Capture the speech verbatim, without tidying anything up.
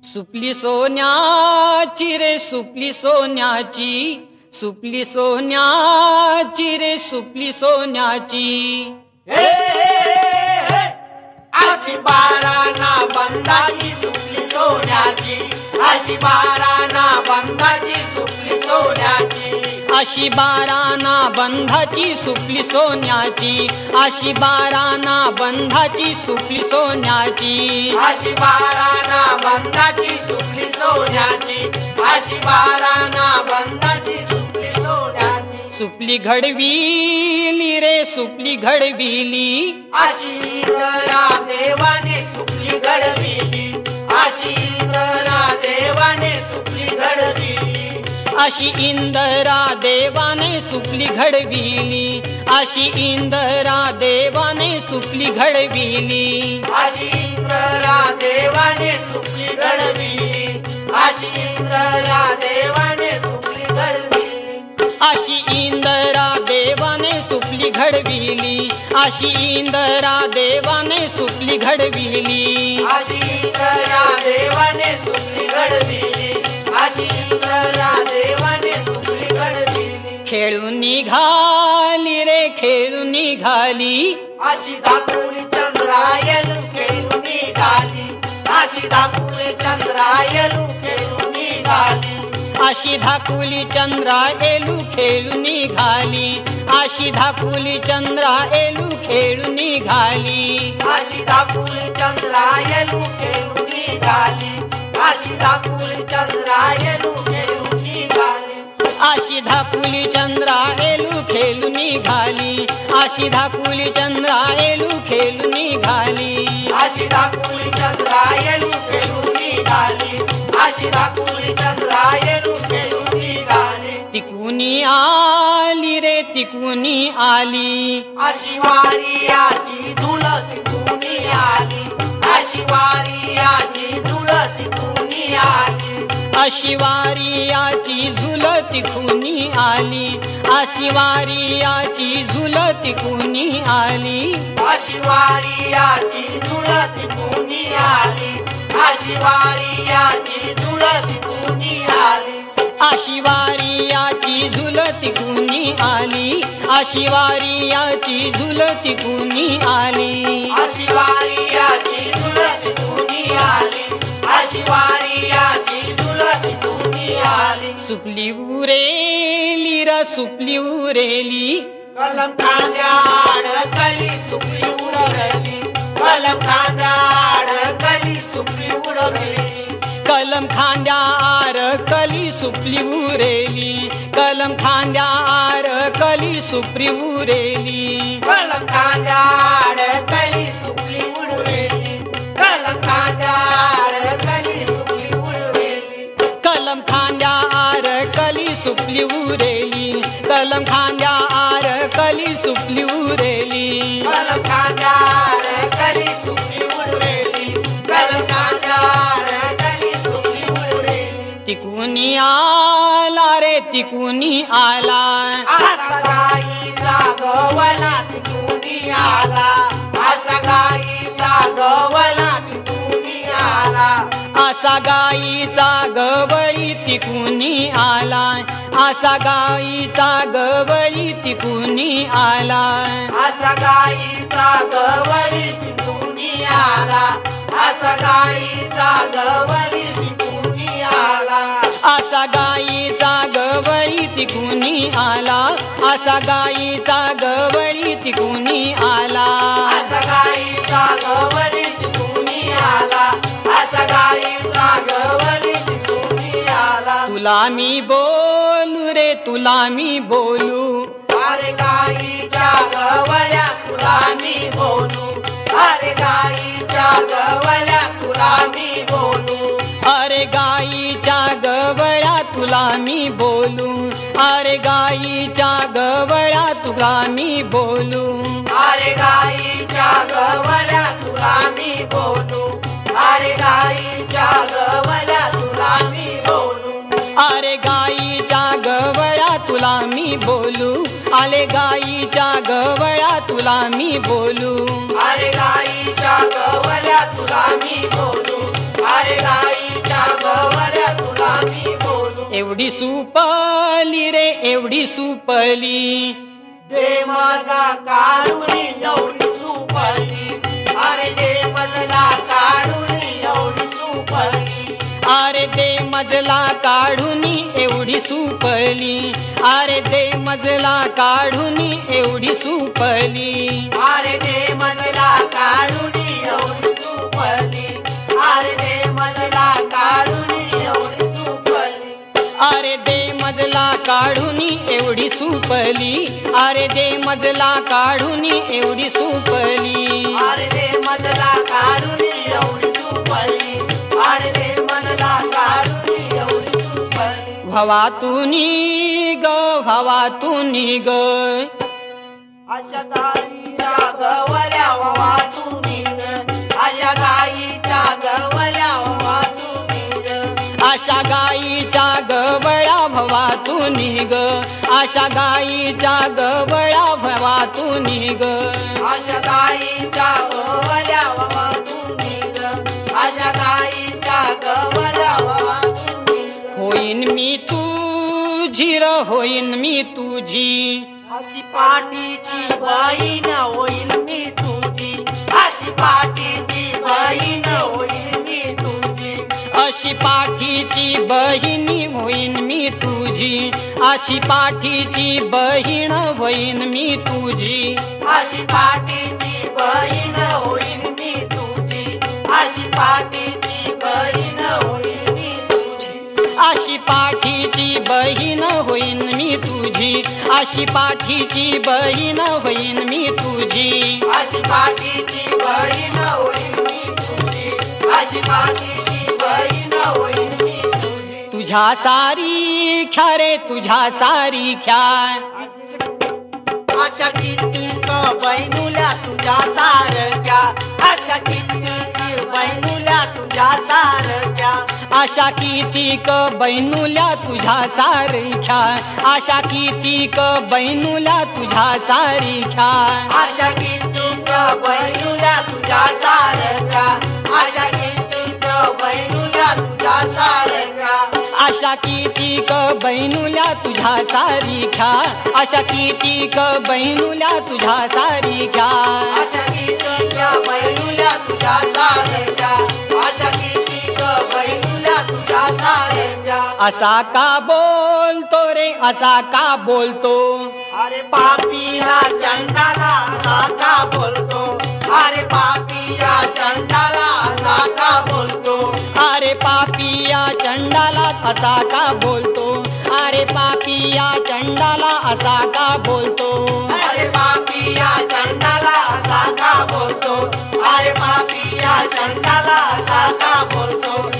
सुपली सोन्याची रे सुपली सोन्याची, सुपली सोन्याची रे सुपली सोन्याची. हे हे अशी बाराना बंदाची सुपली सोन्याची, अशी बाराना बंदाची सुपली सोन्याची, अशी बाराना बंधाची सुपली सोन्याची, अशी बाराना बंधाची सुपली सोन्याची, अशी बाराना बंदाची सुपली सोन्याची, अशी बाराना बंदाची सुपली सोन्याची. सुपली घडविली रे सुपली घडविली, अशी इंद्रा देवाने सुपली घडविली, अशी इंद्रा देवाने सुपली घडविली, अशी इंदरा देवाने सुपली घडविली, अशी इंदरा देवाने सुपली घडविली, अशी इंद्रा देवाने सुपली घडविली, अशी इंद्रा देवाने सुपली घडविली, अशी इंदरा देवाने सुपली घडविली, अशी इंदरा देवाने सुपली घडविली, अशी इंद्रा देवाने सुपली घडविली, अशी इंद्रा देवाने सुपली घडविली. खेळून निघाली रे खेळून निघाली, अशी दाखवली चंद्रायलू खेळून निघाली, अशी दाखवली चंद्रायलू खेळून निघाली, अशी धाकुली चंद्रा एलू खेळून निघाली, अशी धाकुली चंद्रा एलू खेळून निघाली, अशी दाखवली चंद्रायलू खेळून निघाली, अशी दाखवली चंद्रायलू खेळून निघाली, अशी धाकुली चंद्रा एलू खेळून निघाली, अशी धाकुली चंद्रा एलू खेळून निघाली, अशी दाखवली चंद्रायलू खेळून निघाली, अशी दाखवली चंद्रायलू खेळून निघाली. तिकुनी आली रे तिकुनी आली, अशी वारियाची झुलत कुणी आली, अशी वारियाची झुलत कुणी आली, अशी वारियाची झुलती कुणी आली, अशी वारियाची झुलती कुणी आली, अशी वारियाची झुलत कुणी आली, अशी वारियाची झुलत कुणी आली, अशी वारियाची झुलती कुणी आली, अशी वारियाची झुलती कुणी आली, अशी वारियाची झुलत कुणी आली, अशी वारियाची झुलत कुणी आली. सुपली उरेली र सुपली उरेली, कलम खांद्याड कली सुपली उडवली, कलम खांद्याड कली सुपली उडवली, कलम खांद्या आर कली सुपली उरेली, कलम खांद्या आर कली सुपली उरेली, कलम खांद्याड कली सुपली उडवली, कलम खांद्याड कली सुपली उडवली, कलम खांद्या आर कली सुपली उरेली, कलम खांद्या आर कली सुपली उरेली, कलम खांद्याड कली सुपली उडवली, कलम खांद्याड कली सुपली उडवली. तिकुनी आला रे तिकुनी आला, असा गाईचा गवला तिकुनी आला, असा गाईचा गवला तिकुनी आला, असा गाईचा गवळी तिकुनी आला, असा गाईचा गवळी तिकुनी आला, असा गाईचा गवळी तिकुनी आला, असा गाईचा गवळी तिकुनी आला, असा गाईचा गवळी तिकुनी आला, असा गाईचा गवळी तिकुनी आला, असा गाईचा गवळी तिकुनी आला, असा गाईचा गवळी तिकुनी आला. तुला मी बोलू रे तुला मी बोलू, अरे गाईच्या गवळ्या तुला मी बोलू, अरे गाईच्या गवळ्या तुला मी बोलू, अरे गाईच्या गवळ्या तुला मी बोलू, अरे गाईच्या गवळ्या तुला मी बोलू, अरे गाईच्या गवळ्या तुला मी बोलू, अरे गाईच्या गवळ्या तुला मी बोलू, अरे गाईच्या गवळ्या तुला मी बोलू, आले गाईच्या गवळ्या तुला मी बोलू, अरे गाईच्या गवळ्या तुला मी बोलू, अरे गाईच्या एवढी सुपली रे एवढी सुपली दे माझा काढून एवढी सुपली अरे दे मजला काढून एवढी सुपली अरे दे मजला काढून एवढी सुपली अरे दे मजला काढून एवढी सुपली अरे दे मजला काढून एवढी सुपली अरे दे मजला काढून एवढी सुपली अरे दे मजला काढून एवढी सुपली अरे दे मजला काढून एवढी सुपली अरे दे मजला काढून एवढी सुपली अरे दे मजला काढून एवढी सुपली भवातुनी ग भवातुनी ग अशा गाईच्या गवल्या वाहतुनी अशा गाईच्या गवल्या वाहतुनी अशा गाईच्या गवळा भवातुनी ग अशा गाईच्या गवळा भवातुनी ग अशा गाईच्या गवल्या वाहतुनी अशा गाईच्या गवल्या वाहतुनी होईन मी तुझी र होईन मी तुझी अशी पाठीची बहीण होईल मी तुझी अशी पाठीची बहीण होईल मी तुझी अशी पाठीची बहिणी होईन मी तुझी अशी पाठीची बहीण होईन मी तुझी अशी पाठीची बहीण होईल मी तुझी अशी पाठीची बहीण होईल मी तुझी अशी पाठीची बहीण होईन मी तुझी अशी पाठीची बहीण होईन मी तुझी अशी पाठीची बहीण होईल मी तुझी अशी पाठीची बहीण होईल मी तुझी तुझ्या सारी ख्या रे तुझ्या सारी ख्या अशा कितीक बहिणुल्या तुझ्या सारख्या अशा कितीक बहिणुल्या तुझ्या सारख्या आशा कितीक बैनुल्या तुझ्या सारख्या आशा कितीक बैनुल्या तुझ्या सारख्या अशा कितीक बहिणुल्या तुझ्या सारख्या अशा कितीक बहिणुल्या तुझ्या सारख्या आशा कितीक बैनुल्या तुझ्या सारख्या आशा कितीक बैनुल्या तुझ्या सारख्या अशा कितीक बहिणुल्या तुझ्या सारख्या अशा कितीक बहिणुल्या तुझ्या सारख्या असा का बोलतो रे असा का बोलतो अरे पापिया चंडाला असा का बोलतो अरे पापिया चंडाला असा का बोलतो अरे पापिया चंडाला असा का बोलतो अरे पापिया चंडाला असा का बोलतो अरे पापिया चंडाला असा का बोलतो अरे पापिया चंडाला असा का बोलतो